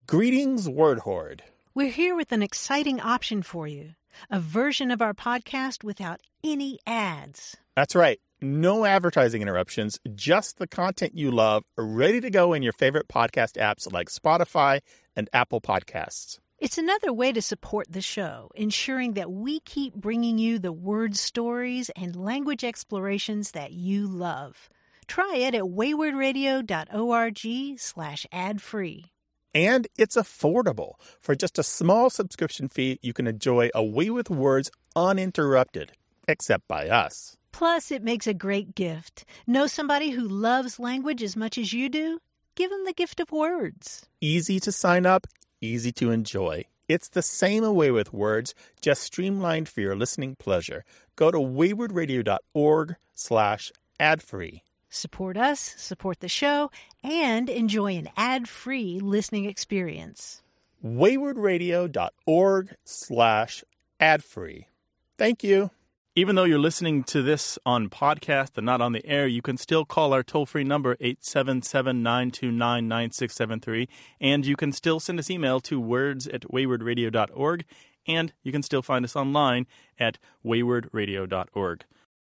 Greetings, Word Horde. We're here with an exciting option for you. A version of our podcast without any ads. That's right. No advertising interruptions, just the content you love, ready to go in your favorite podcast apps like Spotify and Apple Podcasts. It's another way to support the show, ensuring that we keep bringing you the word stories and language explorations that you love. Try it at waywardradio.org/ad-free. And it's affordable. For just a small subscription fee, you can enjoy A Way with Words uninterrupted, except by us. Plus, it makes a great gift. Know somebody who loves language as much as you do? Give them the gift of words. Easy to sign up, easy to enjoy. It's the same A Way with Words, just streamlined for your listening pleasure. Go to waywardradio.org/ad-free. Support us, support the show, and enjoy an ad-free listening experience. waywardradio.org/ad-free. Thank you. Even though you're listening to this on podcast and not on the air, you can still call our toll-free number, 877-929-9673, and you can still send us email to words@waywardradio.org, and you can still find us online at waywardradio.org.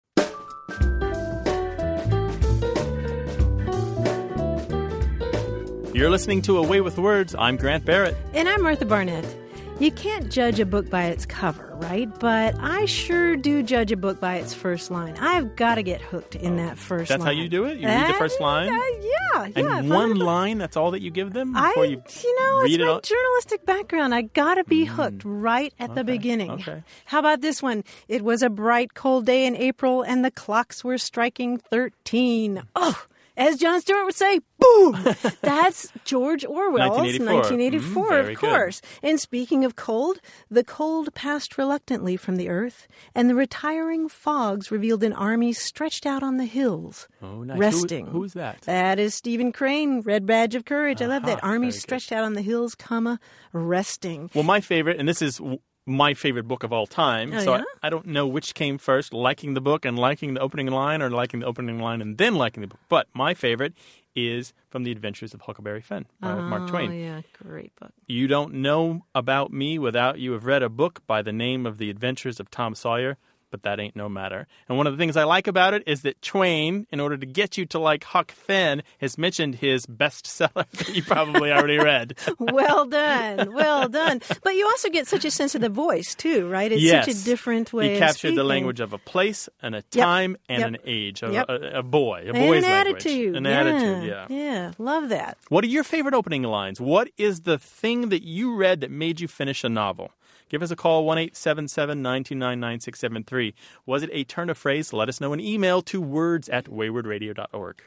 You're listening to A Way with Words. I'm Grant Barrett. And I'm Martha Barnett. You can't judge a book by its cover, right? But I sure do judge a book by its first line. I've got to get hooked in that first line. That's how you do it? You read the first line? Yeah. And one line, that's all that you give them before you it's read it my all? journalistic background. I got to be hooked right at the beginning. Okay. How about this one? It was a bright, cold day in April, and the clocks were striking 13. Oh! As Jon Stewart would say, boom! That's George Orwell's 1984, of course. Good. And speaking of cold, the cold passed reluctantly from the earth, and the retiring fogs revealed an army stretched out on the hills, resting. Who's that? That is Stephen Crane, Red Badge of Courage. I love that. Army stretched out on the hills, resting. Well, my favorite, and this is my favorite book of all time. I don't know which came first, liking the book and liking the opening line, or liking the opening line and then liking the book. But my favorite is From the Adventures of Huckleberry Finn by Mark Twain. Oh, yeah, great book. You don't know about me without you have read a book by the name of The Adventures of Tom Sawyer, but that ain't no matter. And one of the things I like about it is that Twain, in order to get you to like Huck Finn, has mentioned his bestseller that you probably already read. Well done. Well done. But you also get such a sense of the voice, too, right? It's such a different way of speaking. He captured the language of a place and a time and an age, a boy's and language. Attitude. An attitude, yeah. Yeah, love that. What are your favorite opening lines? What is the thing that you read that made you finish a novel? Give us a call, 1-877-929-9673. Was it a turn of phrase? Let us know an email to words@waywardradio.org.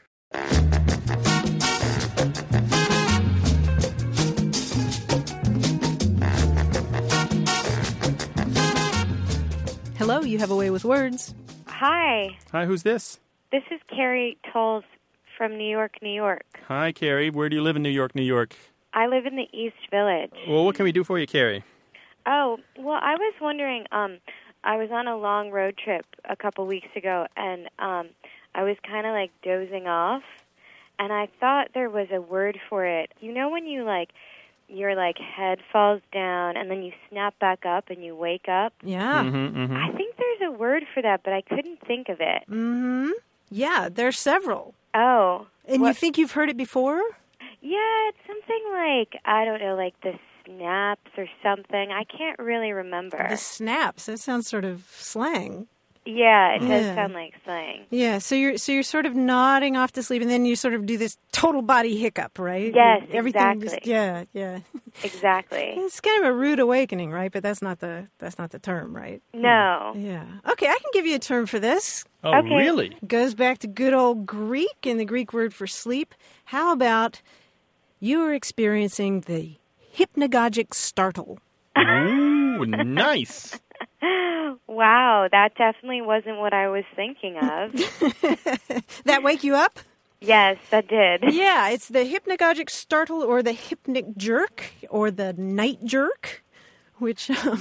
Hello, you have A Way with Words. Hi. Hi, who's this? This is Carrie Tolles from New York, New York. Hi, Carrie. Where do you live in New York, New York? I live in the East Village. Well, what can we do for you, Carrie? Oh, well, I was wondering, I was on a long road trip a couple weeks ago, and I was kind of like dozing off, and I thought there was a word for it. You know when you your head falls down, and then you snap back up and you wake up? Yeah. I think there's a word for that, but I couldn't think of it. Mm-hmm. Yeah, there's several. Oh. And you think you've heard it before? Yeah, it's something like, I don't know, like the snaps or something. I can't really remember. The snaps. That sounds sort of slang. Yeah, it does sound like slang. Yeah, so you're sort of nodding off to sleep, and then you sort of do this total body hiccup, right? Yes, everything exactly. Yeah. Exactly. It's kind of a rude awakening, right? But that's not the term, right? No. Yeah. Okay, I can give you a term for this. Oh, okay. Really? It goes back to good old Greek and the Greek word for sleep. How about you are experiencing the hypnagogic startle? Ooh, nice. Wow, that definitely wasn't what I was thinking of. That wake you up? Yes, that did. Yeah, it's the hypnagogic startle or the hypnic jerk or the night jerk, which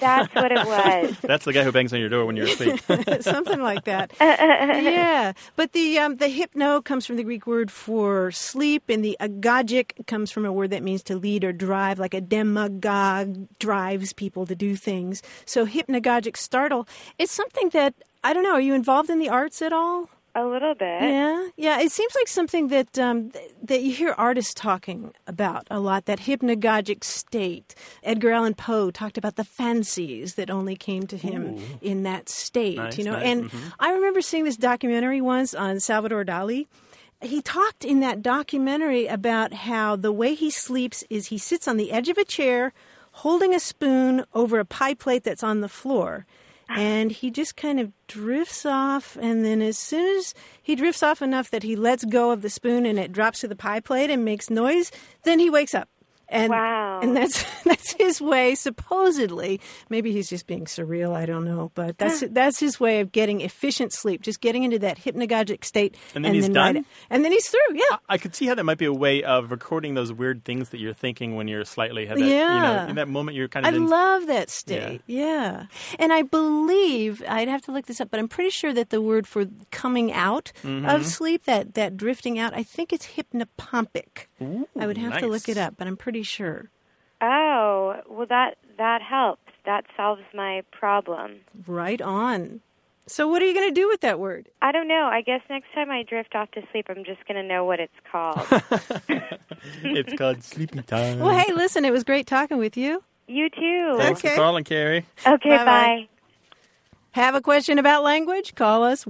That's what it was. That's the guy who bangs on your door when you're asleep. Something like that. Yeah. But the hypno comes from the Greek word for sleep, and the agogic comes from a word that means to lead or drive, like a demagogue drives people to do things. So hypnagogic startle, it's something that, I don't know, are you involved in the arts at all? A little bit. Yeah. It seems like something that that you hear artists talking about a lot. That hypnagogic state. Edgar Allan Poe talked about the fancies that only came to him in that state. Nice, you know, nice. and I remember seeing this documentary once on Salvador Dali. He talked in that documentary about how the way he sleeps is he sits on the edge of a chair, holding a spoon over a pie plate that's on the floor. And he just kind of drifts off, and then as soon as he drifts off enough that he lets go of the spoon and it drops to the pie plate and makes noise, then he wakes up. And, wow. And that's his way, supposedly. Maybe he's just being surreal, I don't know. But that's his way of getting efficient sleep, just getting into that hypnagogic state. And then he's done? And then he's through, yeah. I could see how that might be a way of recording those weird things that you're thinking when you're slightly have that, in that moment you're kind of I love that state, yeah. And I believe, I'd have to look this up, but I'm pretty sure that the word for coming out of sleep, that drifting out, I think it's hypnopompic. Ooh, I would have to look it up, but I'm pretty sure. Oh, well, that helps. That solves my problem. Right on. So what are you going to do with that word? I don't know. I guess next time I drift off to sleep, I'm just going to know what it's called. It's called sleepy time. Well, hey, listen, it was great talking with you. You too. Thanks for calling, Carrie. Okay, Bye-bye. bye. Have a question about language? Call us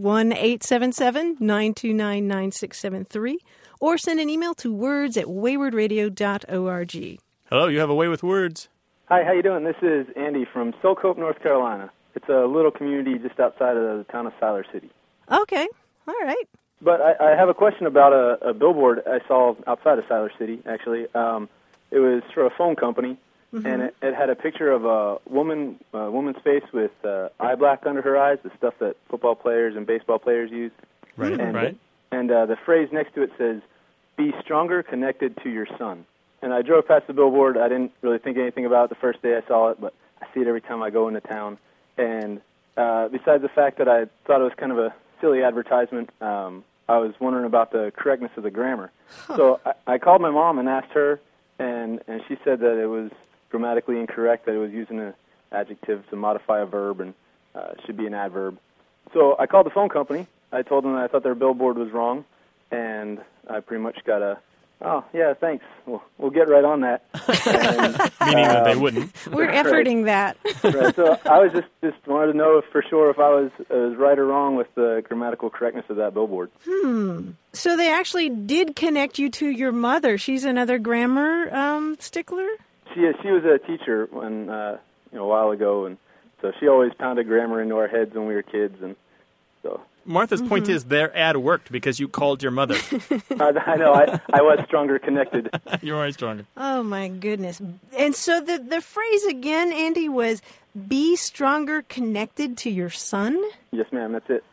1-877-929-9673 or send an email to words@waywardradio.org. Hello, you have a way with words. Hi, how you doing? This is Andy from Silcope, North Carolina. It's a little community just outside of the town of Siler City. Okay, all right. But I have a question about a billboard I saw outside of Siler City, actually. It was for a phone company, and it had a picture of a woman's face with eye black under her eyes, the stuff that football players and baseball players use. Right, right. And the phrase next to it says, "Be stronger connected to your son." And I drove past the billboard. I didn't really think anything about it the first day I saw it, but I see it every time I go into town. And besides the fact that I thought it was kind of a silly advertisement, I was wondering about the correctness of the grammar. So I called my mom and asked her, and she said that it was grammatically incorrect, that it was using an adjective to modify a verb and it should be an adverb. So I called the phone company. I told them that I thought their billboard was wrong, and I pretty much got a, "Oh, yeah, thanks. We'll get right on that." And, meaning that they wouldn't. We're efforting that. Right. So I was just wanted to know for sure if I was right or wrong with the grammatical correctness of that billboard. So they actually did connect you to your mother. She's another grammar stickler? She was a teacher when a while ago, and so she always pounded grammar into our heads when we were kids, and so. Martha's point is their ad worked because you called your mother. I know. I was stronger connected. You're always stronger. Oh, my goodness. And so the phrase again, Andy, was be stronger connected to your son? Yes, ma'am. That's it.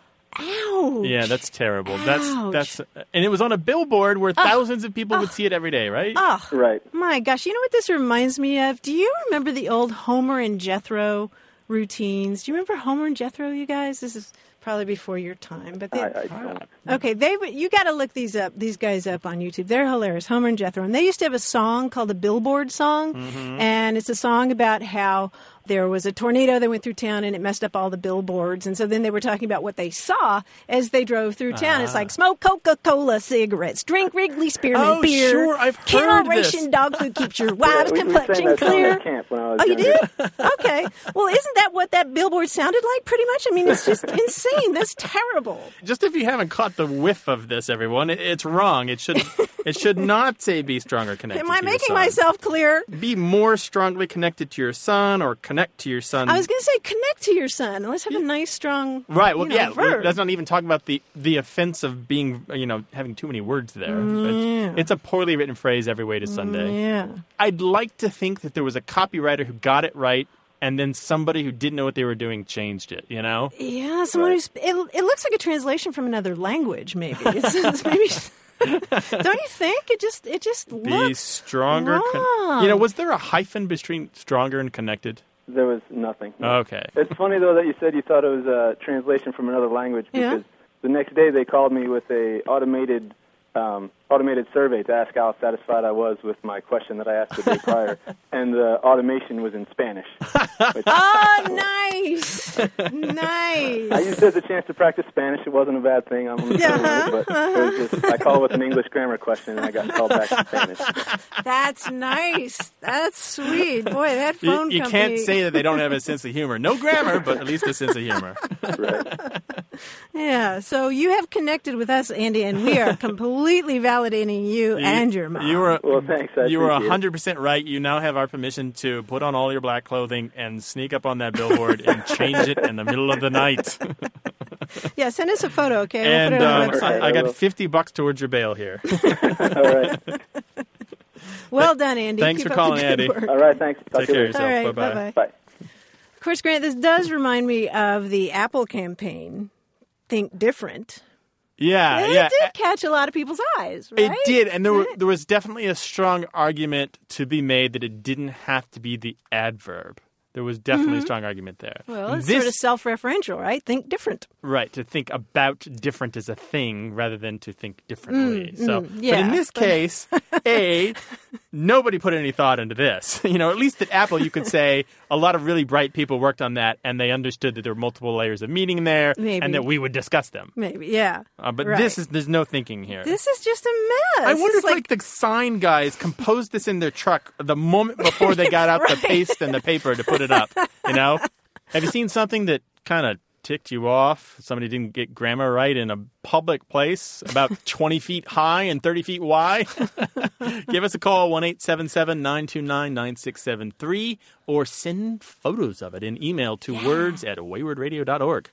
Ouch. Yeah, that's terrible. Ouch. That's and it was on a billboard where thousands of people would see it every day, right? Oh, Right. my gosh. You know what this reminds me of? Do you remember the old Homer and Jethro routines? Do you remember Homer and Jethro, you guys? This is probably before your time, but I don't. okay, you got to look these guys up on YouTube. They're hilarious, Homer and Jethro, and they used to have a song called the Billboard Song, and it's a song about how there was a tornado that went through town and it messed up all the billboards, and so then they were talking about what they saw as they drove through town. It's like smoke Coca-Cola cigarettes, drink Wrigley Spearmint beer. Sure, I've heard Generation dog food keeps your wives' complexion clear. Camp when I was Oh, you younger. did? Okay. Well, isn't that what that billboard sounded like pretty much? I mean, it's just insane. That's terrible. Just if you haven't caught the whiff of this, everyone, it's wrong. It should not say be stronger connected Am to I your making son. myself clear? Be more strongly connected to your son or connect to your son. I was going to say connect to your son. Let's have a nice, strong Right. Well, verb. Let's not even talk about the offense of being, having too many words there. It's a poorly written phrase every way to Sunday. Yeah. I'd like to think that there was a copywriter who got it right, and then somebody who didn't know what they were doing changed it. Yeah. Someone who's it looks like a translation from another language. Maybe. It's maybe. Don't you think? It just looks Be stronger. wrong. Was there a hyphen between stronger and connected? There was nothing. Okay. It's funny, though, that you said you thought it was a translation from another language because the next day they called me with a automated survey to ask how satisfied I was with my question that I asked the day prior, and the automation was in Spanish. Oh, nice! Nice. I used it as a chance to practice Spanish. It wasn't a bad thing. I'm but it was just, I called with an English grammar question, and I got called back in Spanish. That's nice. That's sweet. Boy, that phone you company... can't say that they don't have a sense of humor. No grammar, but at least a sense of humor. Right. Yeah, so you have connected with us, Andy, and we are completely validating you and your mom. Well, thanks. You were 100% right. You now have our permission to put on all your black clothing and sneak up on that billboard and change it in the middle of the night. Yeah, send us a photo, okay? And we'll put it on the website. I got $50 towards your bail here. All right. Well done, Andy. Thanks Keep for up calling, the good Andy. work. All right, thanks. Talk Take to you care later. of yourself. All right, Bye-bye. Bye. Of course, Grant, this does remind me of the Apple campaign, Think Different. Yeah, It did catch a lot of people's eyes, right? It did, and there was definitely a strong argument to be made that it didn't have to be the adverb. There was definitely a strong argument there. Well, it's sort of self-referential, right? Think different. Right, to think about different as a thing rather than to think differently. But yeah, in this case, nobody put any thought into this. You know, at least at Apple, you could say a lot of really bright people worked on that, and they understood that there were multiple layers of meaning there, and that we would discuss them. Maybe, yeah. But right. there's no thinking here. This is just a mess. I wonder It's if the sign guys composed this in their truck the moment before they got out the paste and the paper to put it up. You know, have you seen something that kind of ticked you off? Somebody didn't get grammar right in a public place about 20 feet high and 30 feet wide? Give us a call, 1-877-929-9673, or send photos of it in email to words@waywardradio.org.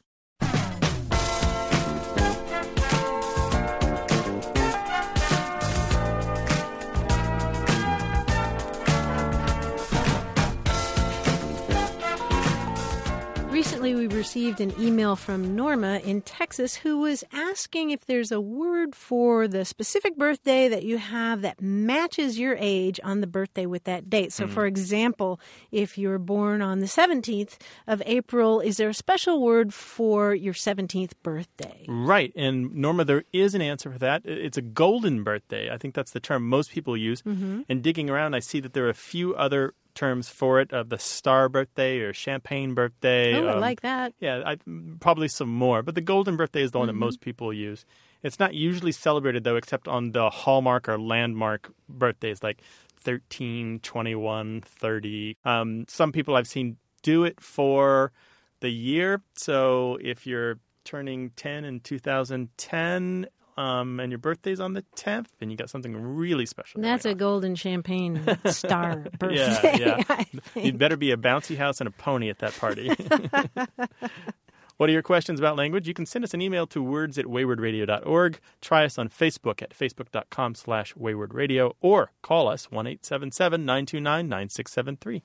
Recently, we received an email from Norma in Texas who was asking if there's a word for the specific birthday that you have that matches your age on the birthday with that date. So, for example, if you're born on the 17th of April, is there a special word for your 17th birthday? Right. And, Norma, there is an answer for that. It's a golden birthday. I think that's the term most people use. And digging around, I see that there are a few other terms for it, the star birthday or champagne birthday. Oh, I like that. Yeah, probably some more. But the golden birthday is the one that most people use. It's not usually celebrated, though, except on the hallmark or landmark birthdays like 13, 21, 30. Some people I've seen do it for the year. So if you're turning 10 in 2010... and your birthday's on the 10th, and you got something really special. That's a golden champagne star birthday. Yeah. You'd better be a bouncy house and a pony at that party. What are your questions about language? You can send us an email to words@waywardradio.org. Try us on Facebook at facebook.com/waywardradio, or call us 1-877-929-9673.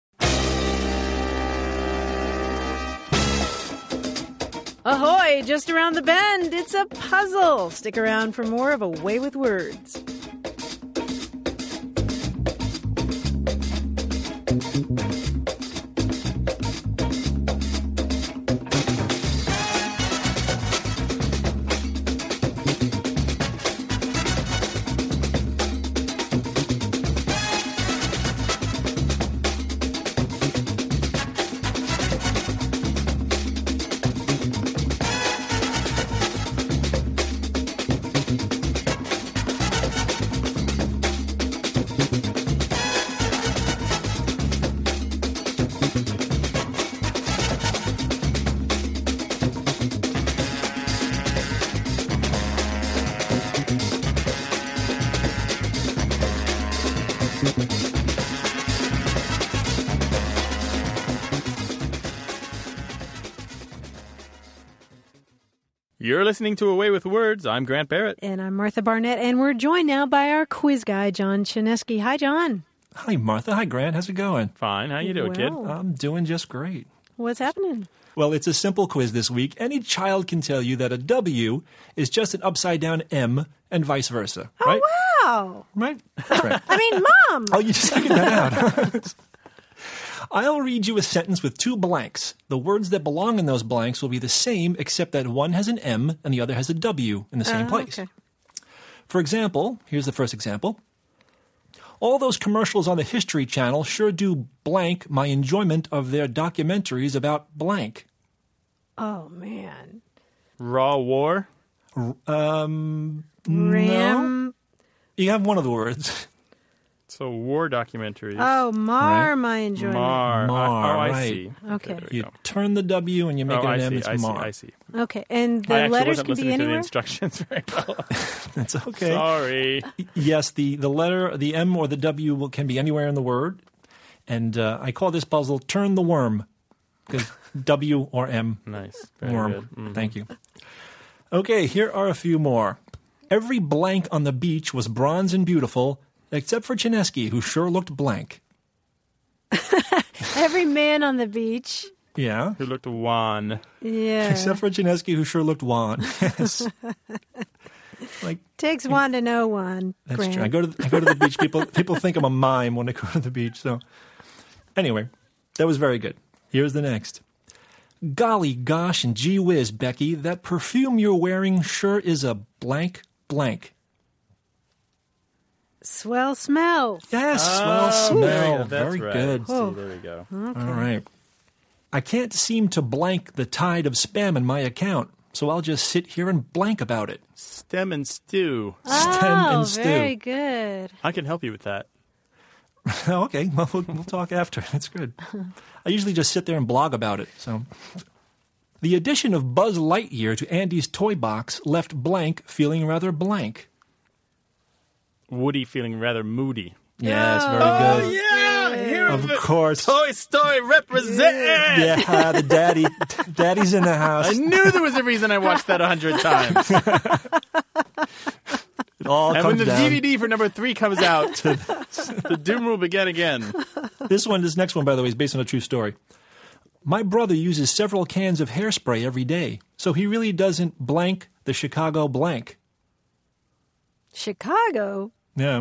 Ahoy! Just around the bend, it's a puzzle. Stick around for more of A Way with Words. You're listening to A Way with Words. I'm Grant Barrett. And I'm Martha Barnett, and we're joined now by our quiz guy, John Chinesky. Hi, John. Hi, Martha. Hi, Grant. How's it going? Fine. How you doing, kid? I'm doing just great. What's happening? Well, it's a simple quiz this week. Any child can tell you that a W is just an upside-down M and vice versa, right? Oh, wow. Right? That's right. I mean, Mom! Oh, you just figured that out. I'll read you a sentence with 2 blanks. The words that belong in those blanks will be the same, except that one has an M and the other has a W in the same place. Okay. For example, here's the first example. All those commercials on the History Channel sure do blank my enjoyment of their documentaries about blank. Oh, man. Raw War? Ram. No. You have one of the words. So war documentaries. Oh, mar Right. my enjoyment. Mar. I right. see. Okay. there we You go. turn the W and you make it an M. It's Mar. I see. Okay, and I the actually letters wasn't can be listening to the anywhere? instructions very well. It's okay. Sorry. Yes, the letter, the M or the W can be anywhere in the word. And I call this puzzle Turn the Worm, because W or M, Nice. Very worm. good. Mhm. Thank you. Okay, here are a few more. Every blank on the beach was bronze and beautiful, except for Chinesky, who sure looked blank. Every man on the beach. Yeah. Who looked wan. Yeah. Except for Chinesky, who sure looked wan. Yes. Like, Takes one to know one. that's Grant. true. I go to the beach. People think I'm a mime when I go to the beach. So, anyway, that was very good. Here's the next. Golly gosh and gee whiz, Becky, that perfume you're wearing sure is a blank blank. Swell smell. Yes, well, smell. That's Very right. good. See, there we go. All right. I can't seem to blank the tide of spam in my account, so I'll just sit here and blank about it. Stem and stew. Stem Oh, and stew. very good. I can help you with that. Okay, well, we'll talk after. That's good. I usually just sit there and blog about it. So, the addition of Buzz Lightyear to Andy's toy box left blank feeling rather blank. Woody feeling rather moody. Yes, very good. Yeah, here Of course. Toy Story represent. Yeah, the daddy's in the house. I knew there was a reason I watched that 100 times. It all And comes when the down. DVD for number 3 comes out, the doom will begin again. This next one, by the way, is based on a true story. My brother uses several cans of hairspray every day, so he really doesn't blank the Chicago blank. Chicago. Yeah.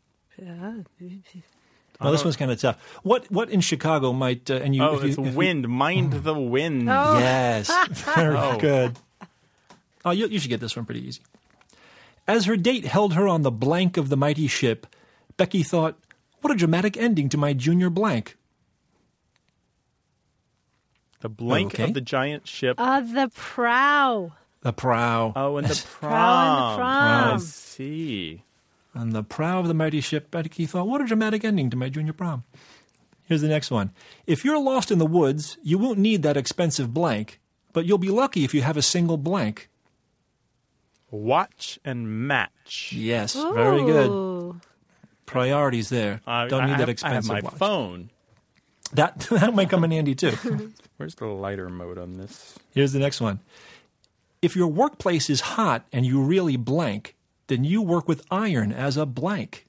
Well, this one's kind of tough. What in Chicago might and you? Oh, if you, it's if you- wind. Mind the wind. Oh. Yes, very good. Oh, you should get this one pretty easy. As her date held her on the blank of the mighty ship, Becky thought, "What a dramatic ending to my junior blank." The blank Okay. of the giant ship. The prow. The prow. Oh, and the Prow prom. and the I prom. see. On the prow of the mighty ship, Becky thought, "What a dramatic ending to my junior prom." Here's the next one. If you're lost in the woods, you won't need that expensive blank, but you'll be lucky if you have a single blank. Watch and match. Yes, very good. Ooh. Priorities there. Don't need that expensive I have my watch. phone. That might come in handy too. Where's the lighter mode on this? Here's the next one. If your workplace is hot and you really blank, then you work with iron as a blank.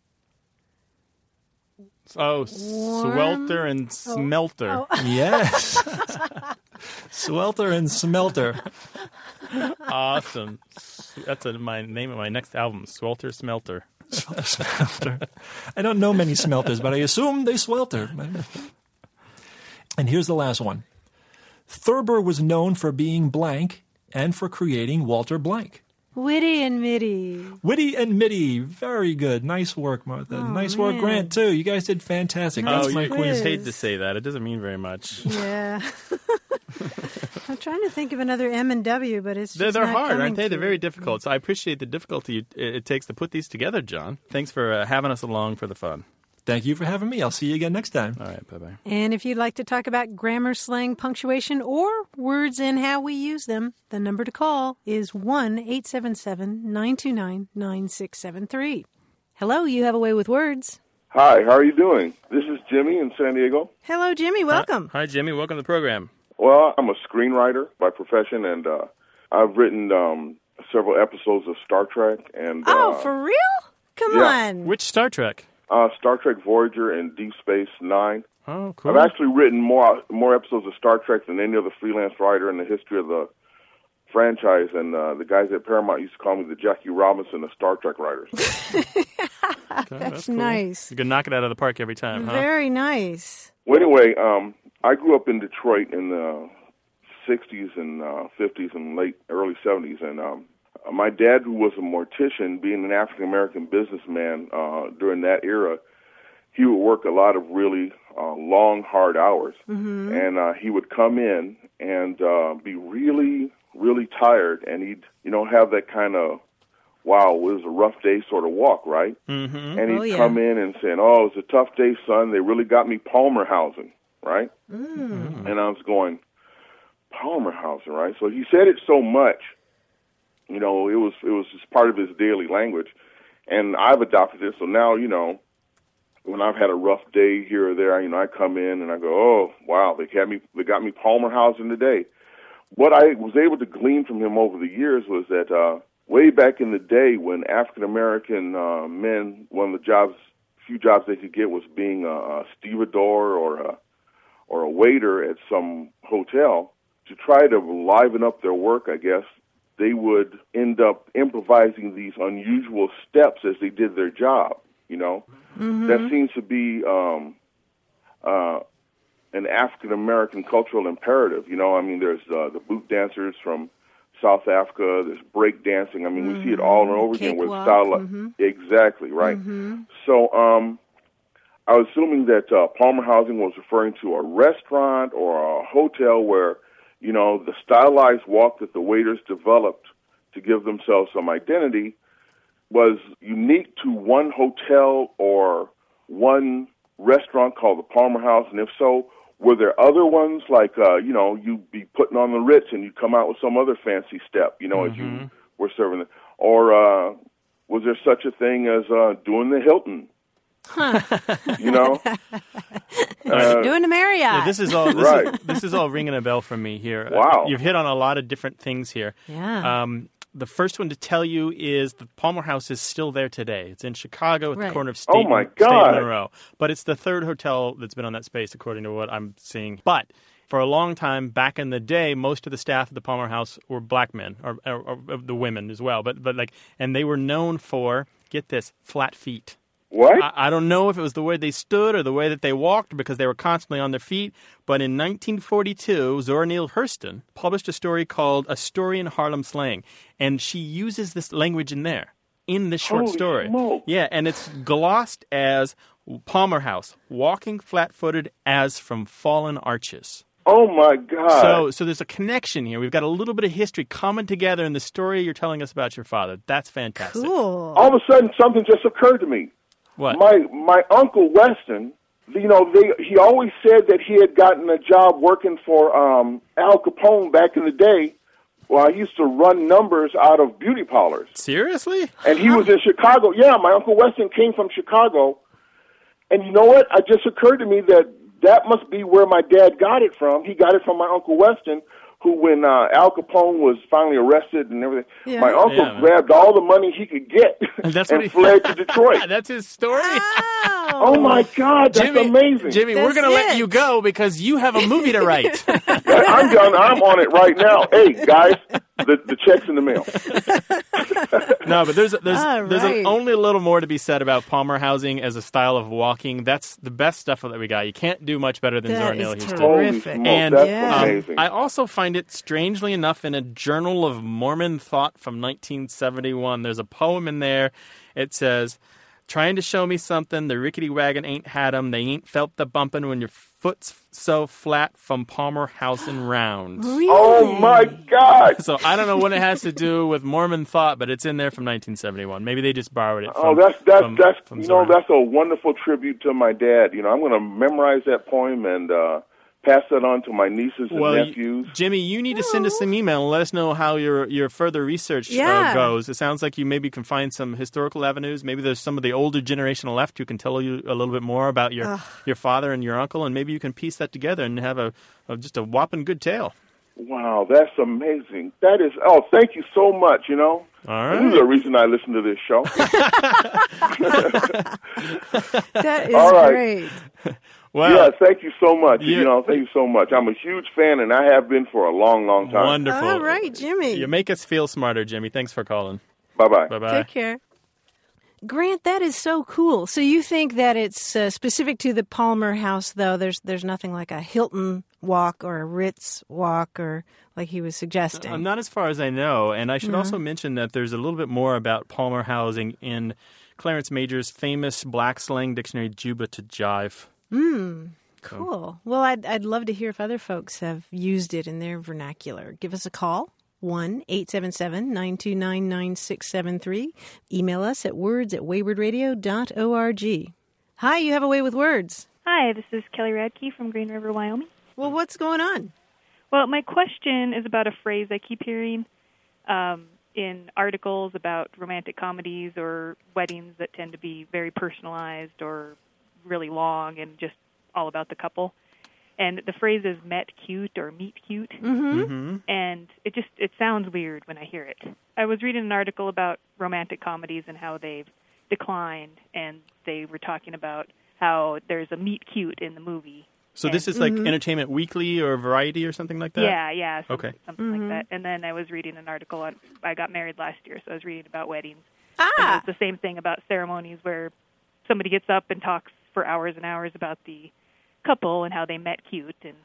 Oh, swelter and smelter. Yes. Swelter and smelter. Awesome. That's my name of my next album, Swelter Smelter. Smelter. I don't know many smelters, but I assume they swelter. And here's the last one. Thurber was known for being blank and for creating Walter Blank. Witty and Mitty. Witty and Mitty. Very good. Nice work, Martha. Nice work, man. Grant, too. You guys did fantastic. Oh, That's my you quiz. hate to say that. It doesn't mean very much. Yeah. I'm trying to think of another M and W, but it's They're just not hard, coming aren't they? to They're me. very difficult. So I appreciate the difficulty it takes to put these together, John. Thanks for having us along for the fun. Thank you for having me. I'll see you again next time. All right, bye-bye. And if you'd like to talk about grammar, slang, punctuation, or words and how we use them, the number to call is 1-877-929-9673. Hello, you have a way with words. Hi, how are you doing? This is Jimmy in San Diego. Hello, Jimmy. Welcome. Hi, Jimmy. Welcome to the program. Well, I'm a screenwriter by profession, and I've written several episodes of Star Trek. And For real? Come yeah. on. Which Star Trek? Star Trek Voyager and Deep Space Nine. Oh, cool. I've actually written more episodes of Star Trek than any other freelance writer in the history of the franchise, and the guys at Paramount used to call me the Jackie Robinson of Star Trek writers. Okay, That's cool. nice. You can knock it out of the park every time, huh? Very nice. Well, anyway, I grew up in Detroit in the 60s and 50s and early 70s, and my dad, who was a mortician, being an African-American businessman during that era, he would work a lot of really long, hard hours. Mm-hmm. And he would come in and be really, really tired, and he'd, have that kind of, wow, it was a rough day sort of walk, right? Mm-hmm. And he'd come in and say, oh, it was a tough day, son. They really got me Palmer housing, right? Mm. And I was going, Palmer housing, right? So he said it so much, it was just part of his daily language. And I've adopted it, so now, when I've had a rough day here or there, I come in and I go, oh, wow, they got me Palmer housing today. What I was able to glean from him over the years was that way back in the day when African-American men, one of the few jobs they could get was being a stevedore or a waiter at some hotel. To try to liven up their work, I guess, they would end up improvising these unusual steps as they did their job, Mm-hmm. That seems to be an African-American cultural imperative. There's the boot dancers from South Africa, there's break dancing. We see it all and over again with style. Mm-hmm. Exactly, right. Mm-hmm. So I was assuming that Palmer housing was referring to a restaurant or a hotel where, the stylized walk that the waiters developed to give themselves some identity was unique to one hotel or one restaurant called the Palmer House, and if so, were there other ones like, you'd be putting on the Ritz and you'd come out with some other fancy step, mm-hmm. as you were serving it? Or was there such a thing as doing the Hilton? Huh. Doing the Marriott. Yeah, this is all ringing a bell for me here. Wow. You've hit on a lot of different things here. Yeah. The first one to tell you is the Palmer House is still there today. It's in Chicago at the corner of State, oh my State God. and Monroe. But it's the third hotel that's been on that space, according to what I'm seeing. But for a long time, back in the day, most of the staff at the Palmer House were black men, or the women as well. And they were known for, get this, flat feet. What? I don't know if it was the way they stood or the way that they walked because they were constantly on their feet. But in 1942, Zora Neale Hurston published a story called A Story in Harlem Slang. And she uses this language in this short Holy story. Smoke. Yeah, and it's glossed as Palmer House, walking flat-footed as from fallen arches. Oh, my God. So there's a connection here. We've got a little bit of history coming together in the story you're telling us about your father. That's fantastic. Cool. All of a sudden, something just occurred to me. What? My Uncle Weston, he always said that he had gotten a job working for Al Capone back in the day. Well, I used to run numbers out of beauty parlors. Seriously? And he was in Chicago. Yeah, my Uncle Weston came from Chicago. And you know what? It just occurred to me that must be where my dad got it from. He got it from my Uncle Weston, who, when Al Capone was finally arrested and everything, my uncle grabbed all the money he could get and fled to Detroit. That's his story? Oh, my God, that's amazing. Jimmy, we're going to let you go because you have a movie to write. I'm done. I'm on it right now. Hey, guys, the check's in the mail. No, but there's only a little more to be said about Palmer housing as a style of walking. That's the best stuff that we got. You can't do much better than Zora Neale Hurston. Terrific. And that's amazing. I also find it, strangely enough, in a Journal of Mormon Thought from 1971. There's a poem in there. It says, trying to show me something, the rickety wagon ain't had 'em. They ain't felt the bumpin' when your foot's so flat from Palmer House and round. Really? Oh, my God. So I don't know what it has to do with Mormon Thought, but it's in there from 1971. Maybe they just borrowed it from that's a wonderful tribute to my dad. I'm going to memorize that poem and pass that on to my nieces and nephews. Jimmy, you need to send us some email and let us know how your further research goes. It sounds like you maybe can find some historical avenues. Maybe there's some of the older generation left who can tell you a little bit more about your father and your uncle, and maybe you can piece that together and have just a whopping good tale. Wow, that's amazing. That is, thank you so much, All right. This is the reason I listen to this show. That is great. Well, yeah, thank you so much. Thank you so much. I'm a huge fan, and I have been for a long, long time. Wonderful. All right, Jimmy. You make us feel smarter, Jimmy. Thanks for calling. Bye-bye. Bye-bye. Take care. Grant, that is so cool. So you think that it's specific to the Palmer House, though? There's nothing like a Hilton walk or a Ritz walk, or like he was suggesting. Not as far as I know. And I should also mention that there's a little bit more about Palmer housing in Clarence Major's famous black slang dictionary, Juba to Jive. Cool. Well, I'd love to hear if other folks have used it in their vernacular. Give us a call. 1-877-929-9673. Email us at words@waywardradio.org. Hi, you have a way with words. Hi, this is Kelly Radke from Green River, Wyoming. Well, what's going on? Well, my question is about a phrase I keep hearing in articles about romantic comedies or weddings that tend to be very personalized or really long and just all about the couple. And the phrase is met cute or meet cute. And it sounds weird when I hear it. I was reading an article about romantic comedies and how they've declined, and they were talking about how there's a meet cute in the movie. So this is like Entertainment Weekly or Variety or something like that? Yeah. Something like that. And then I was reading an article on, I got married last year, so I was reading about weddings. And it's the same thing about ceremonies where somebody gets up and talks for hours and hours about the couple and how they met cute. And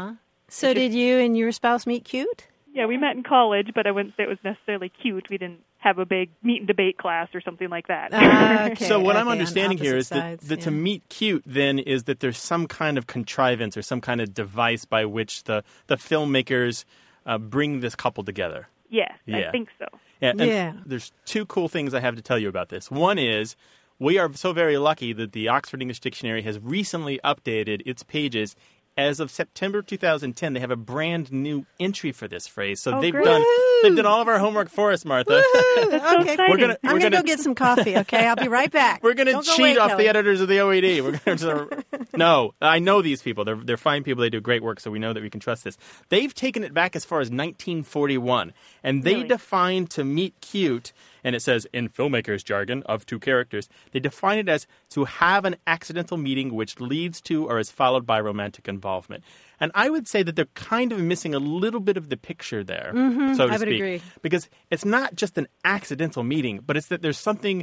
So did you and your spouse meet cute? Yeah, we met in college, but I wouldn't say it was necessarily cute. We didn't have a big meet and debate class or something like that. Okay, so what I'm understanding here is that to meet cute then is that there's some kind of contrivance or some kind of device by which the filmmakers bring this couple together. Yes, I think so. Yeah. There's two cool things I have to tell you about this. One is we are so very lucky that the Oxford English Dictionary has recently updated its pages. As of September 2010, they have a brand new entry for this phrase. So they've done all of our homework for us, Martha. Okay, I'm going to go get some coffee, okay? I'll be right back. We're going to cheat off the editors of the OED. We're going to No, I know these people. They're fine people. They do great work, so we know that we can trust this. They've taken it back as far as 1941, and they define to meet cute, and it says, in filmmakers' jargon of two characters, they define it as to have an accidental meeting which leads to or is followed by romantic involvement. And I would say that they're kind of missing a little bit of the picture there, so to speak. I would agree. Because it's not just an accidental meeting, but it's that there's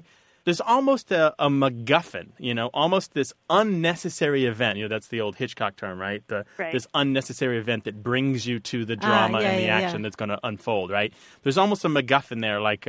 almost a MacGuffin, almost this unnecessary event. That's the old Hitchcock term, right? This unnecessary event that brings you to the drama and the action that's going to unfold, right? There's almost a MacGuffin there, like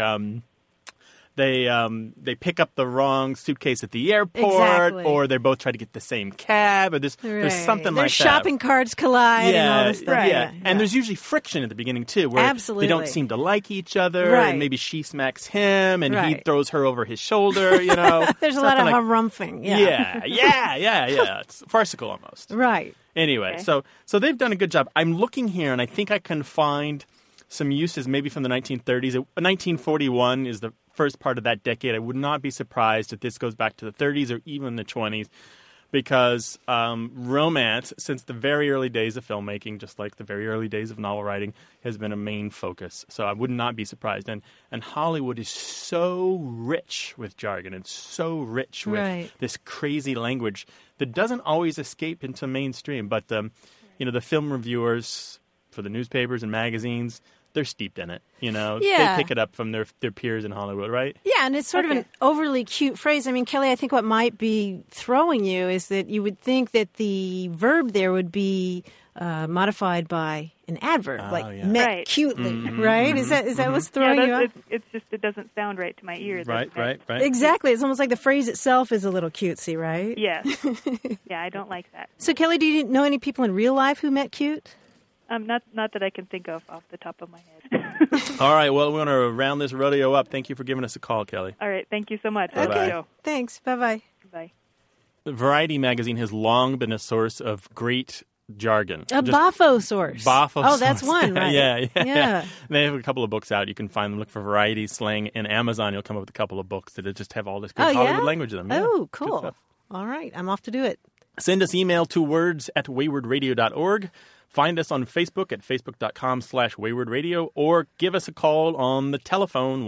they pick up the wrong suitcase at the airport, or they both try to get the same cab, or there's something like that. Shopping carts collide and all this stuff. And there's usually friction at the beginning, too, where they don't seem to like each other, and maybe she smacks him, and he throws her over his shoulder, There's a lot of harumphing. Yeah. It's farcical almost. Right. Anyway, so they've done a good job. I'm looking here, and I think I can find some uses maybe from the 1930s. 1941 is the first part of that decade. I would not be surprised if this goes back to the 30s or even the 20s, because romance, since the very early days of filmmaking, just like the very early days of novel writing, has been a main focus. So I would not be surprised. And Hollywood is so rich with jargon and so rich with this crazy language that doesn't always escape into mainstream. But, the film reviewers for the newspapers and magazines, they're steeped in it, They pick it up from their peers in Hollywood, right? Yeah, and it's sort of an overly cute phrase. I mean, Kelly, I think what might be throwing you is that you would think that the verb there would be modified by an adverb, met cutely, right? Is that what's throwing you off? It's just, it doesn't sound right to my ears. Right. Exactly. It's almost like the phrase itself is a little cutesy, right? Yes. Yeah, I don't like that. So, Kelly, do you know any people in real life who met cute? Not that I can think of off the top of my head. All right, well, we want to round this rodeo up. Thank you for giving us a call, Kelly. All right, thank you so much. Okay, thanks. Bye-bye. Bye. The Variety magazine has long been a source of great jargon. Bafo source. Oh, that's one, right? Yeah. They have a couple of books out. You can find them. Look for Variety Slang in Amazon. You'll come up with a couple of books that just have all this good Hollywood language in them. Oh, cool. All right, I'm off to do it. Send us email to words@waywardradio.org. Find us on Facebook at facebook.com/waywardradio, or give us a call on the telephone,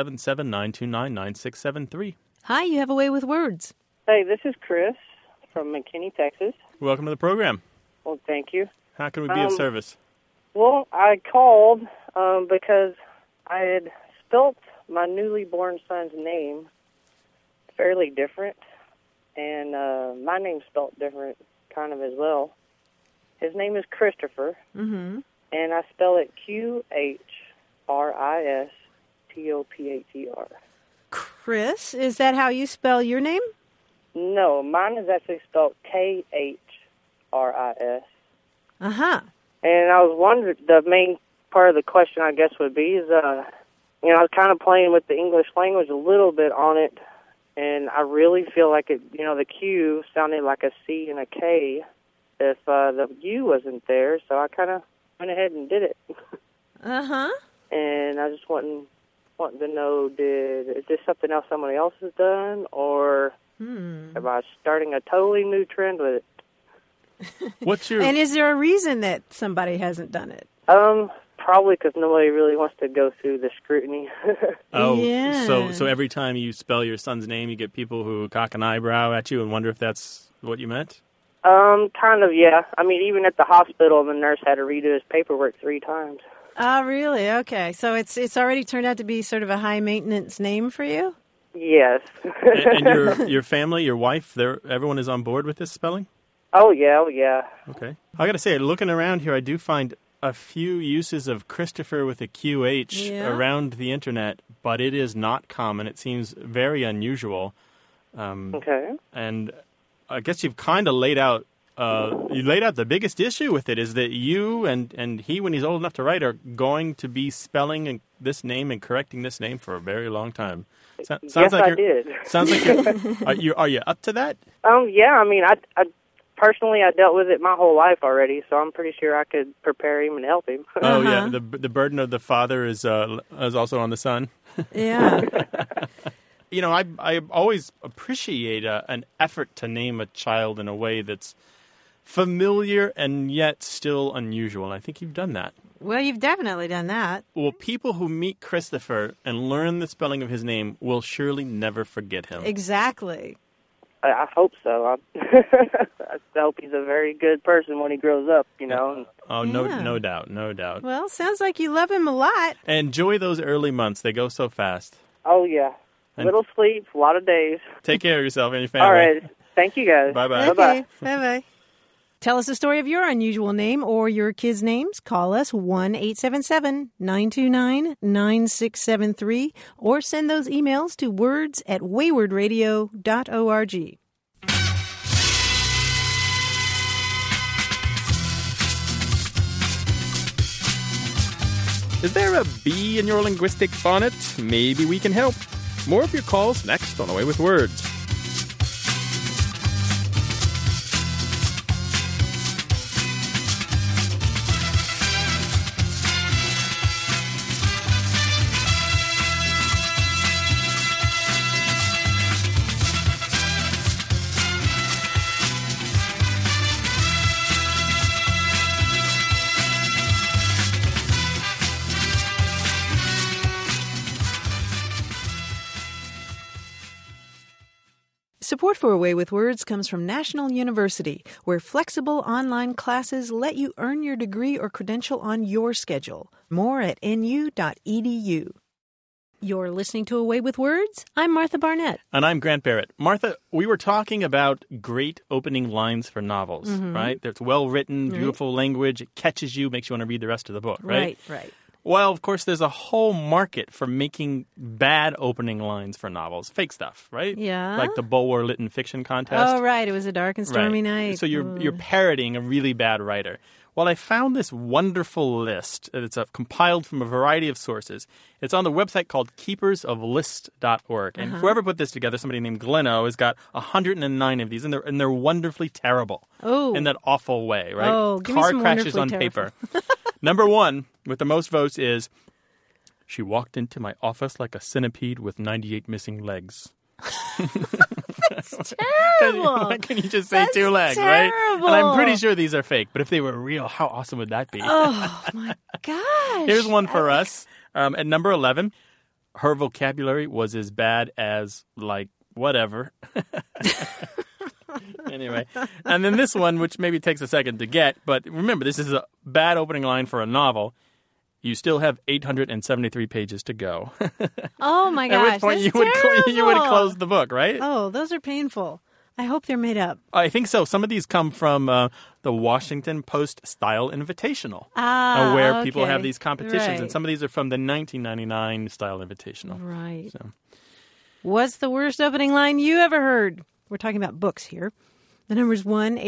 1-877-929-9673. Hi, you have a way with words. Hey, this is Chris from McKinney, Texas. Welcome to the program. Well, thank you. How can we be of service? Well, I called because I had spelt my newly born son's name fairly different, and my name's spelled different kind of as well. His name is Christopher, and I spell it Chrisistopher. Chris, is that how you spell your name? No, mine is actually spelled Khris. Uh-huh. And I was wondering, the main part of the question, I guess, would be is, I was kind of playing with the English language a little bit on it, and I really feel like it, the Q sounded like a C and a K if the U wasn't there, so I kind of went ahead and did it. Uh-huh. And I just wanting to know, is this something else somebody else has done, or am I starting a totally new trend with it? And is there a reason that somebody hasn't done it? Probably because nobody really wants to go through the scrutiny. Yeah. So every time you spell your son's name, you get people who cock an eyebrow at you and wonder if that's what you meant? Kind of, yeah. I mean, even at the hospital, the nurse had to redo his paperwork 3 times. Oh, really? Okay. So it's already turned out to be sort of a high-maintenance name for you? Yes. And your family, your wife, everyone is on board with this spelling? Oh, yeah. Okay. I got to say, looking around here, I do find a few uses of Christopher with a QH around the internet, but it is not common. It seems very unusual. Okay. And I guess you've kind of laid out the biggest issue with it is that you and he, when he's old enough to write, are going to be spelling this name and correcting this name for a very long time. Yes, I did. Sounds like are you up to that? Yeah. I mean, I personally, I dealt with it my whole life already, so I'm pretty sure I could prepare him and help him. Oh, yeah. The burden of the father is also on the son. Yeah. I always appreciate an effort to name a child in a way that's familiar and yet still unusual. And I think you've done that. Well, you've definitely done that. Well, people who meet Christopher and learn the spelling of his name will surely never forget him. Exactly. I hope so. I hope he's a very good person when he grows up, Oh, no doubt. Well, sounds like you love him a lot. Enjoy those early months. They go so fast. Oh, yeah. Little sleep, a lot of days. Take care of yourself and your family. All right. Thank you, guys. Bye-bye. Okay. Bye-bye. Tell us the story of your unusual name or your kids' names. Call us 1-877-929-9673 or send those emails to words@waywardradio.org. Is there a bee in your linguistic bonnet? Maybe we can help. More of your calls next on Away with Words. Support for Away with Words comes from National University, where flexible online classes let you earn your degree or credential on your schedule. More at nu.edu. You're listening to Away with Words. I'm Martha Barnett. And I'm Grant Barrett. Martha, we were talking about great opening lines for novels, right? It's well-written, beautiful language. It catches you, makes you want to read the rest of the book, right? Right. Well, of course, there's a whole market for making bad opening lines for novels. Fake stuff, right? Yeah. Like the Bulwer Lytton Fiction Contest. Oh, right. It was a dark and stormy night. So you're parodying a really bad writer. Well, I found this wonderful list. It's compiled from a variety of sources. It's on the website called keepersoflist.org. And whoever put this together, somebody named Gleno, has got 109 of these, and they're wonderfully terrible. Oh. In that awful way, right? Oh, give me Car some crashes on wonderfully paper. Number one, with the most votes, is she walked into my office like a centipede with 98 missing legs. That's terrible. Why can't you just say That's 2 legs, terrible. right? And I'm pretty sure these are fake, but if they were real, how awesome would that be? Oh, my gosh. Here's one for us. At number 11, her vocabulary was as bad as, like, whatever. Anyway. And then this one, which maybe takes a second to get, but remember, this is a bad opening line for a novel. you still have 873 pages to go. Oh, my gosh. At which point you would close the book, right? Oh, those are painful. I hope they're made up. I think so. Some of these come from the Washington Post Style Invitational, where people have these competitions. Right. And some of these are from the 1999 Style Invitational. Right. So. What's the worst opening line you ever heard? We're talking about books here. The number's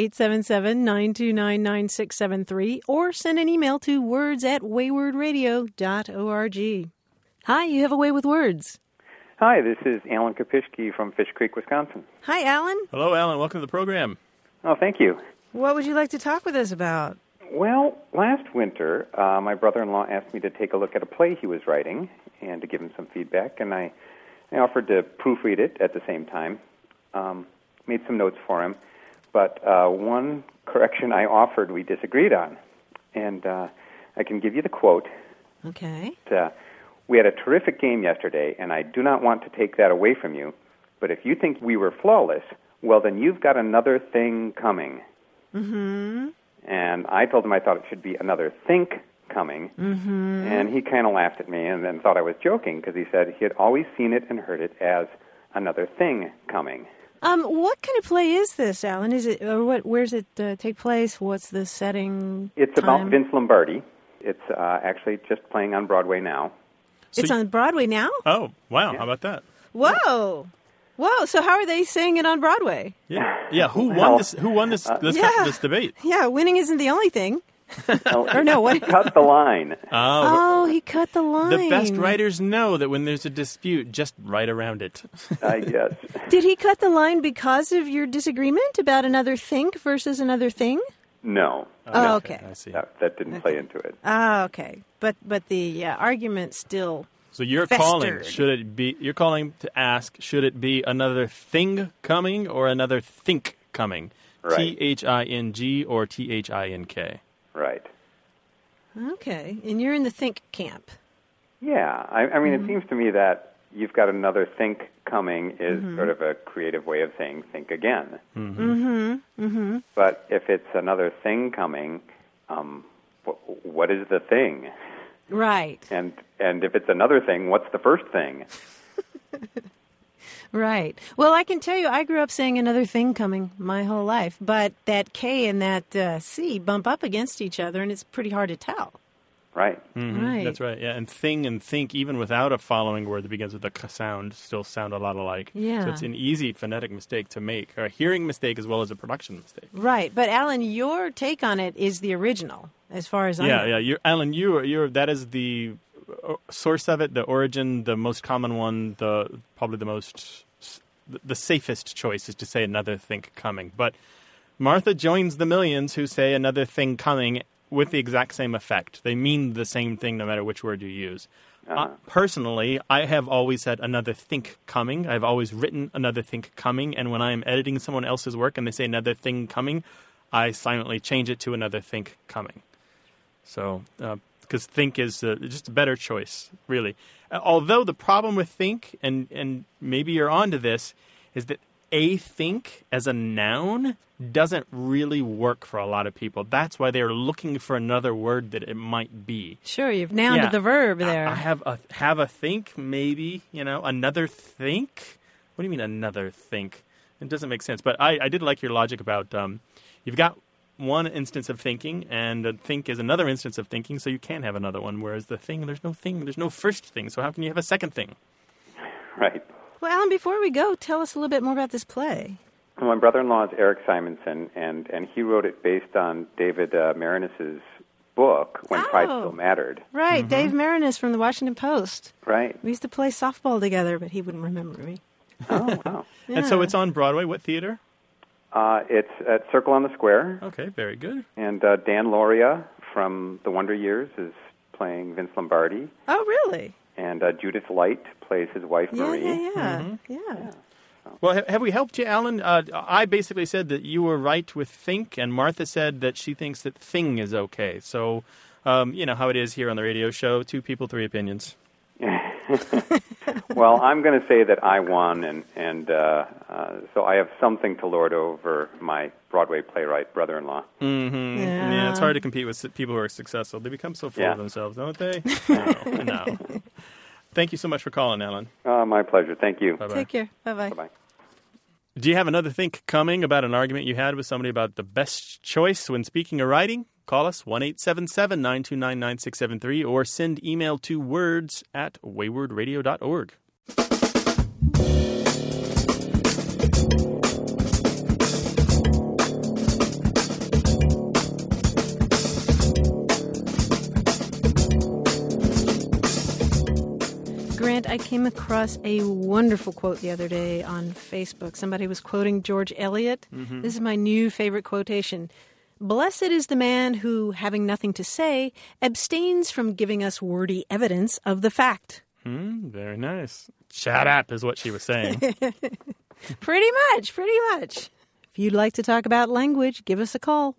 1-877-929-9673, or send an email to words@waywardradio.org. Hi, you have a way with words. Hi, this is Alan Kopishke from Fish Creek, Wisconsin. Hi, Alan. Hello, Alan. Welcome to the program. Oh, thank you. What would you like to talk with us about? Well, last winter, my brother-in-law asked me to take a look at a play he was writing and to give him some feedback, and I offered to proofread it at the same time, made some notes for him. But one correction I offered we disagreed on, and I can give you the quote. Okay. We had a terrific game yesterday, and I do not want to take that away from you, but if you think we were flawless, well, then you've got another thing coming. Mm-hmm. And I told him I thought it should be another think coming, and he kind of laughed at me and then thought I was joking because he said he had always seen it and heard it as another thing coming. What kind of play is this, Alan? Is it or what? Where's it take place? What's the setting? It's about Vince Lombardi. It's actually just playing on Broadway now. So it's on Broadway now? Oh, wow! Yeah. How about that? Whoa! So how are they saying it on Broadway? Yeah. Who won this? Who won this debate? Yeah, winning isn't the only thing. Or no, what? He cut the line. Oh, he cut the line. The best writers know that when there's a dispute, just write around it. Yes. Did he cut the line because of your disagreement about another think versus another thing? No. Oh, okay. I see. That didn't play into it. Ah, okay. But the argument still. So you're festered. You're calling to ask, should it be another thing coming or another think coming? Right. THING or THINK? Right. Okay. And you're in the think camp. Yeah. I mean, it seems to me that you've got another think coming is sort of a creative way of saying think again. But if it's another thing coming, what is the thing? Right. And if it's another thing, what's the first thing? Right. Well, I can tell you, I grew up saying another thing coming my whole life, but that K and that C bump up against each other, and it's pretty hard to tell. Right. Right. That's right. Yeah, and thing and think, even without a following word that begins with a sound, still sound a lot alike. Yeah. So it's an easy phonetic mistake to make, or a hearing mistake as well as a production mistake. Right. But Alan, your take on it is the original, as far as I know. Yeah. Alan, that is the source of it, the origin, the most common one, probably the safest choice is to say another think coming. But Martha joins the millions who say another thing coming with the exact same effect. They mean the same thing no matter which word you use. Personally, I have always said another think coming. I've always written another think coming, and when I am editing someone else's work and they say another thing coming, I silently change it to another think coming. So, because think is just a better choice, really. Although the problem with think, and maybe you're onto this, is that a think as a noun doesn't really work for a lot of people. That's why they're looking for another word that it might be. Sure, you've nouned the verb there. I have a think, maybe, another think. What do you mean another think? It doesn't make sense. But I did like your logic about you've got one instance of thinking, and a think is another instance of thinking, so you can have another one, whereas the thing, there's no first thing, so how can you have a second thing? Right. Well, Alan, before we go, tell us a little bit more about this play. Well, my brother-in-law is Eric Simonson, and he wrote it based on David Marinis's book, When Pride Still Mattered. Right, Dave Marinis from the Washington Post. Right. We used to play softball together, but he wouldn't remember me. Oh, wow. Yeah. And so it's on Broadway. What theater? It's at Circle on the Square. Okay, very good. And Dan Lauria from The Wonder Years is playing Vince Lombardi. Oh, really? And Judith Light plays his wife, Marie. Yeah. Well, have we helped you, Alan? I basically said that you were right with think, and Martha said that she thinks that thing is okay. So, you know how it is here on the radio show, 2 people, 3 opinions. Well, I'm going to say that I won, and so I have something to lord over my Broadway playwright brother-in-law. Mm-hmm. Yeah, it's hard to compete with people who are successful. They become so full of themselves, don't they? No. Thank you so much for calling, Alan. My pleasure. Thank you. Bye-bye. Take care. Bye-bye. Bye-bye. Do you have another think coming about an argument you had with somebody about the best choice when speaking or writing? Call us 1-877-929-9673 or send email to words@waywardradio.org. Grant, I came across a wonderful quote the other day on Facebook. Somebody was quoting George Eliot. Mm-hmm. This is my new favorite quotation. Blessed is the man who, having nothing to say, abstains from giving us wordy evidence of the fact. Very nice. Shut up is what she was saying. Pretty much. If you'd like to talk about language, give us a call.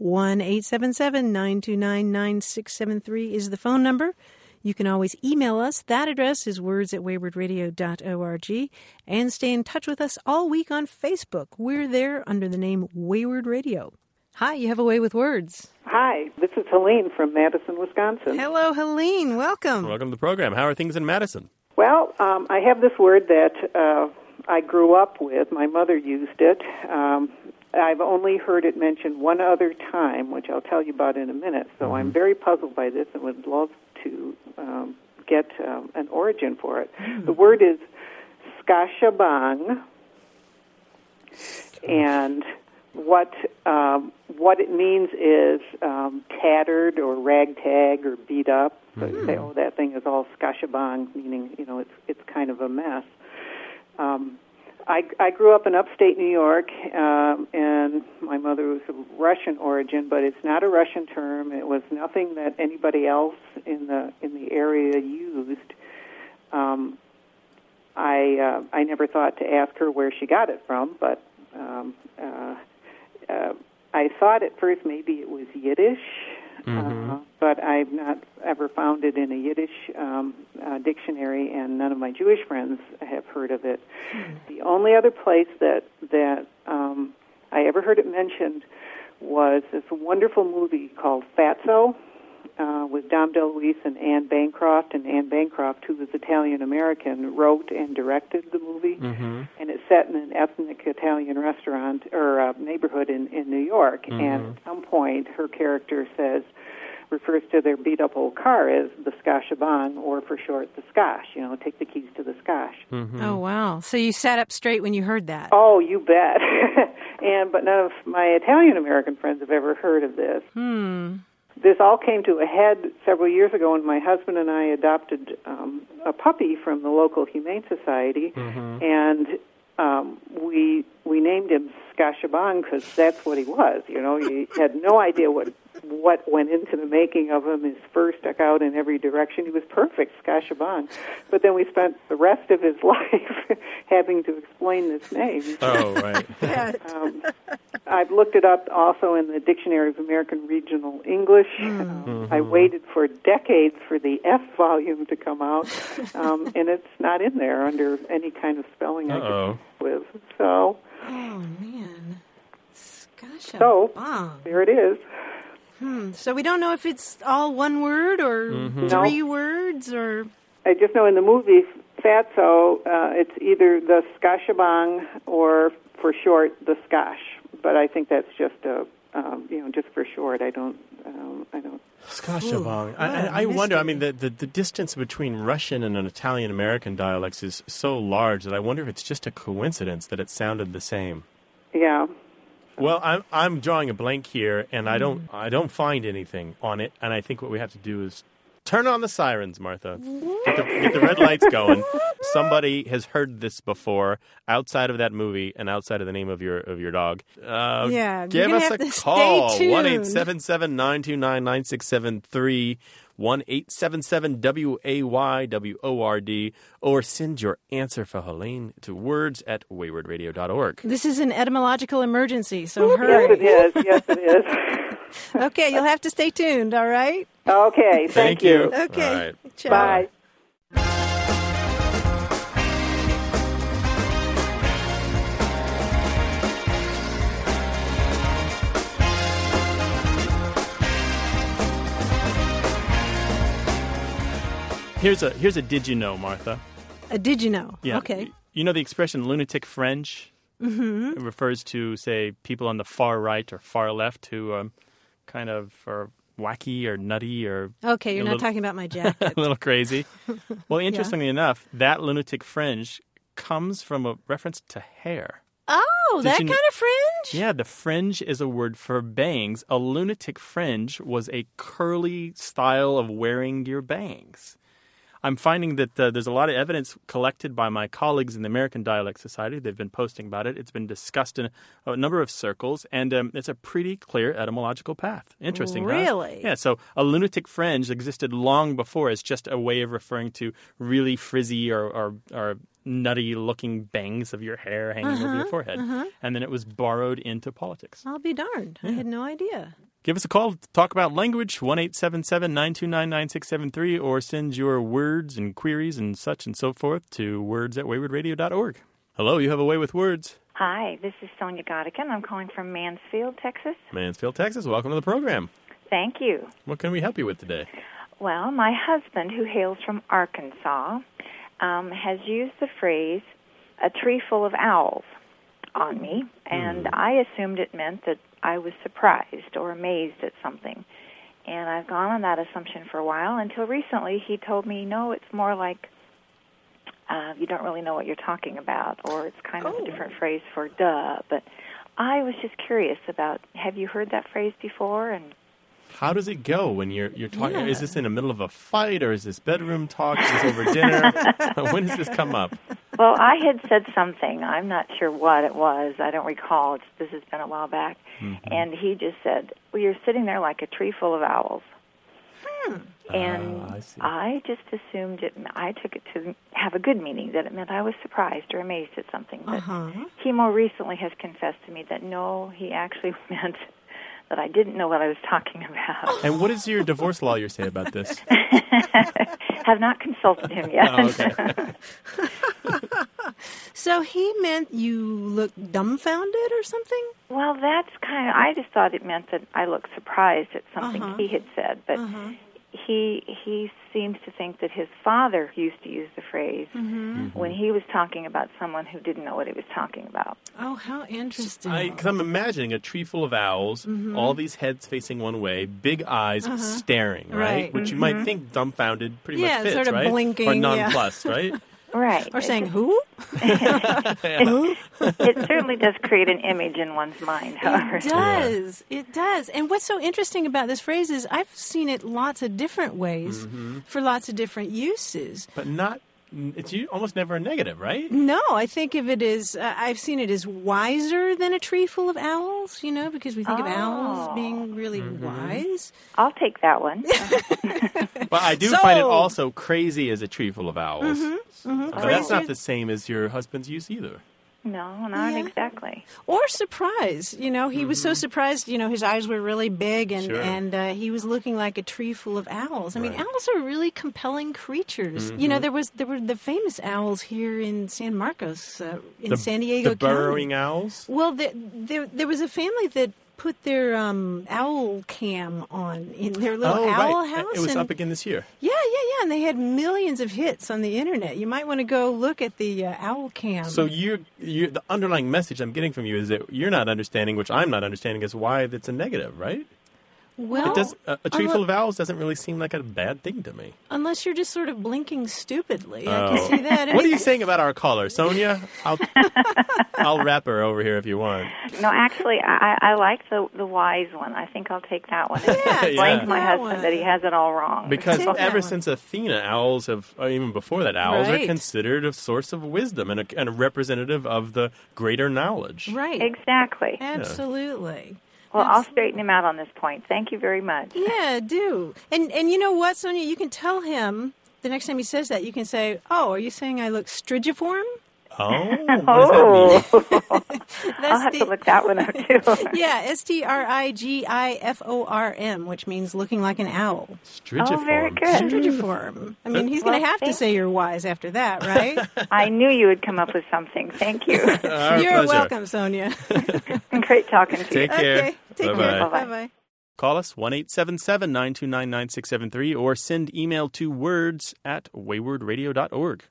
1-877-929-9673 is the phone number. You can always email us. That address is words@waywardradio.org. And stay in touch with us all week on Facebook. We're there under the name Wayward Radio. Hi, you have a way with words. Hi, this is Helene from Madison, Wisconsin. Hello, Helene. Welcome. Welcome to the program. How are things in Madison? Well, I have this word that I grew up with. My mother used it. I've only heard it mentioned one other time, which I'll tell you about in a minute. So I'm very puzzled by this and would love to get an origin for it. The word is skashabang, and what it means is tattered or ragtag or beat up. So you say, oh, that thing is all skashabang, meaning, it's kind of a mess. I grew up in upstate New York, and my mother was of Russian origin, but it's not a Russian term. It was nothing that anybody else in the area used. I never thought to ask her where she got it from, but I thought at first maybe it was Yiddish, but I've not ever found it in a Yiddish dictionary, and none of my Jewish friends have heard of it. The only other place that I ever heard it mentioned was this wonderful movie called Fatso with Dom DeLuise and Anne Bancroft. And Anne Bancroft, who was Italian-American, wrote and directed the movie. And it's set in an ethnic Italian restaurant or neighborhood in New York. And at some point, her character refers to their beat-up old car as the Skashabang, or for short, the Skosh. Take the keys to the Skosh. Oh, wow. So you sat up straight when you heard that. Oh, you bet. But none of my Italian-American friends have ever heard of this. This all came to a head several years ago when my husband and I adopted a puppy from the local Humane Society, and we named him Skashabang because that's what he was. You had no idea what went into the making of him. His fur stuck out in every direction. He was perfect, Skashabang. But then we spent the rest of his life having to explain this name. Oh, right. I've looked it up also in the Dictionary of American Regional English. I waited for decades for the F volume to come out, and it's not in there under any kind of spelling I could with. So, oh, man. Skashabang. So, there it is. So we don't know if it's all one word or three words or... I just know in the movie Fatso, it's either the Skashabang or, for short, the Skosh. But I think that's just just for short. I don't. Skashabang. I wonder. I mean, the distance between Russian and an Italian-American dialects is so large that I wonder if it's just a coincidence that it sounded the same. Yeah. Well, I'm drawing a blank here, and I don't find anything on it. And I think what we have to do is turn on the sirens, Martha. Get the red lights going. Somebody has heard this before outside of that movie and outside of the name of your dog. Give us a call. 1-877-929-9673. 1-877-WAYWORD, or send your answer for Helene to words@waywardradio.org. This is an etymological emergency, so hurry. Yes, it is. Okay, you'll have to stay tuned, all right? Okay, thank you. Okay. All right. Ciao. Bye. Here's a did you know, Martha? A did you know? Yeah. Okay. You know the expression lunatic fringe? Mm-hmm. It refers to, say, people on the far right or far left who kind of are wacky or nutty or... Okay, you're not talking about my jacket. A little crazy. Well, interestingly enough, that lunatic fringe comes from a reference to hair. Oh, that kind of fringe? Yeah, the fringe is a word for bangs. A lunatic fringe was a curly style of wearing your bangs. I'm finding that there's a lot of evidence collected by my colleagues in the American Dialect Society. They've been posting about it. It's been discussed in a number of circles, and it's a pretty clear etymological path. Interesting, Really? Huh? Yeah, so a lunatic fringe existed long before as just a way of referring to really frizzy or nutty-looking bangs of your hair hanging over your forehead. And then it was borrowed into politics. I'll be darned. Yeah. I had no idea. Give us a call to talk about language, 1-877-929-9673, or send your words and queries and such and so forth to words@waywardradio.org. Hello, you have a way with words. Hi, this is Sonia Godikin. I'm calling from Mansfield, Texas. Mansfield, Texas. Welcome to the program. Thank you. What can we help you with today? Well, my husband, who hails from Arkansas, has used the phrase, a tree full of owls, on me, and I assumed it meant that I was surprised or amazed at something. And I've gone on that assumption for a while until recently he told me, no, it's more like you don't really know what you're talking about, or it's kind of a different phrase for duh. But I was just curious about, have you heard that phrase before? And how does it go when you're talking? Yeah. Is this in the middle of a fight, or is this bedroom talk? Is this over dinner? When does this come up? Well, I had said something. I'm not sure what it was. I don't recall. This has been a while back. And he just said, well, you're sitting there like a tree full of owls. And I just assumed I took it to have a good meaning, that it meant I was surprised or amazed at something. But he more recently has confessed to me that, no, he actually meant that I didn't know what I was talking about. And what does your divorce lawyer say about this? Have not consulted him yet. Oh, okay. So he meant you looked dumbfounded or something? Well, that's I just thought it meant that I looked surprised at something he had said. But he seems to think that his father used to use the phrase when he was talking about someone who didn't know what he was talking about. Oh, how interesting. Because I'm imagining a tree full of owls, all these heads facing one way, big eyes staring, right? Which you might think dumbfounded pretty much fits, sort of right? blinking. Or nonplussed, right? Right. Or saying, who? It certainly does create an image in one's mind, however. It does. It does. And what's so interesting about this phrase is I've seen it lots of different ways for lots of different uses. But it's almost never a negative, right? No, I think of it as, I've seen it as wiser than a tree full of owls, because we think of owls being really wise. I'll take that one. Well, I do find it also crazy as a tree full of owls. But that's not the same as your husband's use either. No, not exactly. Or surprise. He was so surprised, his eyes were really big and he was looking like a tree full of owls. I mean, owls are really compelling creatures. There were the famous owls here in San Marcos, in San Diego County. The burrowing owls? Well, there was a family that put their owl cam on in their little owl house. It was up again this year. Yeah. And they had millions of hits on the internet. You might want to go look at the owl cam. So the underlying message I'm getting from you is that you're not understanding, which I'm not understanding, is why that's a negative, right? Well, a tree full of owls doesn't really seem like a bad thing to me. Unless you're just sort of blinking stupidly. I can see that. What are you saying about our caller, Sonia? I'll wrap her over here if you want. No, actually, I like the wise one. I think I'll take that one. Explain to my husband that he has it all wrong. Because ever since Athena, owls have, or even before that, owls are considered a source of wisdom and a representative of the greater knowledge. Right. Exactly. Absolutely. Well, I'll straighten him out on this point. Thank you very much. Yeah, do. And you know what, Sonia? You can tell him the next time he says that, you can say, oh, are you saying I look strigiform? Oh, what does that mean? I'll have to look that one up, too. Yeah, Strigiform, which means looking like an owl. Strigiform. Oh, very good. Strigiform. I mean, he's going to have to say you're wise after that, right? I knew you would come up with something. Thank you. You're welcome, Sonia. Great talking to you. Take care. Okay. Take care. Bye-bye. Bye-bye. Call us 1-877-929-9673 or send email to words@waywardradio.org.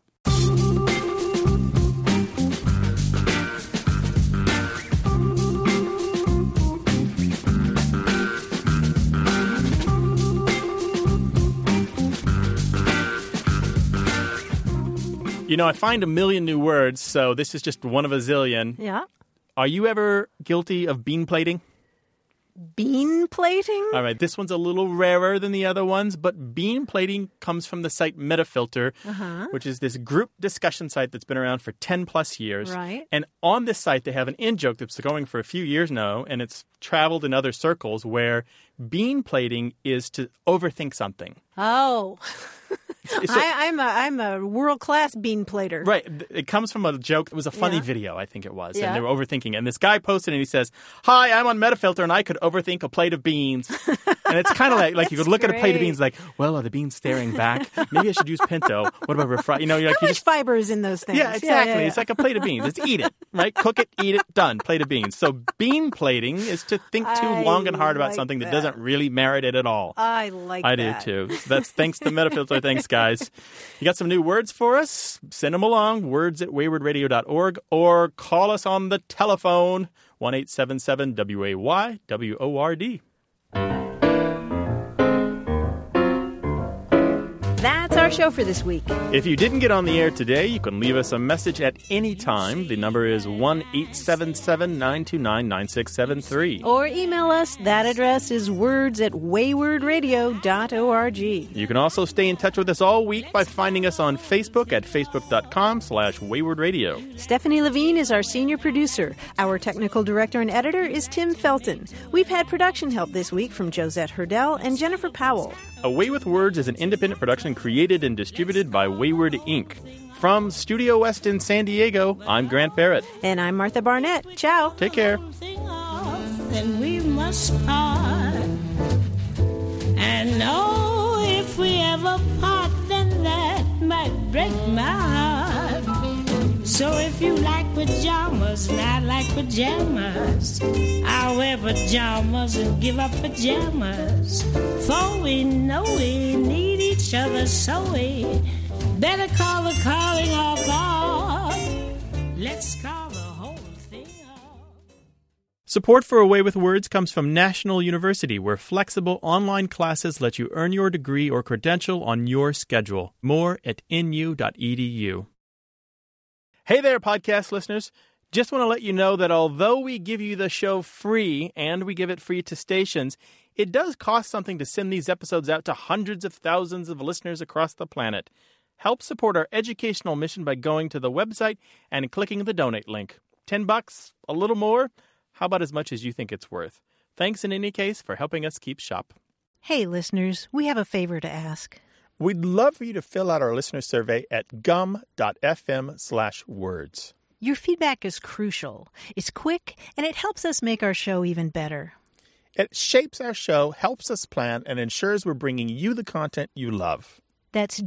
You know, I find a million new words, so this is just one of a zillion. Yeah. Are you ever guilty of bean plating? Bean plating? All right, this one's a little rarer than the other ones, but bean plating comes from the site Metafilter, which is this group discussion site that's been around for 10 plus years. Right. And on this site, they have an in-joke that's going for a few years now, and it's traveled in other circles where bean plating is to overthink something. Oh. I'm a world-class bean plater. Right. It comes from a joke. It was a funny video, I think it was. And they were overthinking. And this guy posted and he says, "Hi, I'm on Metafilter and I could overthink a plate of beans." And it's kind of like you could look at a plate of beans like, well, are the beans staring back? Maybe I should use pinto. What about refried? You know, How much fiber is in those things? Yeah, exactly. It's like a plate of beans. It's eat it, right? Cook it, eat it, done. Plate of beans. So bean plating is to think too long and hard about something that doesn't really merit it at all. I like that. I do too. That's thanks to Metafilter. Thanks, guys. You got some new words for us? Send them along, words@waywardradio.org, or call us on the telephone, 1-877-WAY-WORD. That's our show for this week. If you didn't get on the air today, you can leave us a message at any time. The number is 1-877-929-9673. Or email us. That address is words@waywardradio.org. You can also stay in touch with us all week by finding us on Facebook at facebook.com/waywardradio. Stephanie Levine is our senior producer. Our technical director and editor is Tim Felton. We've had production help this week from Josette Hurdell and Jennifer Powell. A Way with Words is an independent production created and distributed by Wayward, Inc. From Studio West in San Diego, I'm Grant Barrett. And I'm Martha Barnett. Ciao. Take care. Then we must part. And oh, if we ever part, then that might break my heart. So if you like pajamas and I like pajamas, I'll wear pajamas and give up pajamas. For we know we need each other, so we better call the calling off. Let's call the whole thing off. Support for A Way with Words comes from National University, where flexible online classes let you earn your degree or credential on your schedule. More at nu.edu. Hey there, podcast listeners. Just want to let you know that although we give you the show free and we give it free to stations, it does cost something to send these episodes out to hundreds of thousands of listeners across the planet. Help support our educational mission by going to the website and clicking the donate link. $10? A little more? How about as much as you think it's worth? Thanks in any case for helping us keep shop. Hey, listeners, we have a favor to ask. We'd love for you to fill out our listener survey at gum.fm/words. Your feedback is crucial. It's quick, and it helps us make our show even better. It shapes our show, helps us plan, and ensures we're bringing you the content you love. That's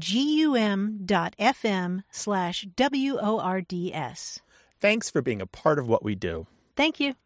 gum.fm/WORDS. Thanks for being a part of what we do. Thank you.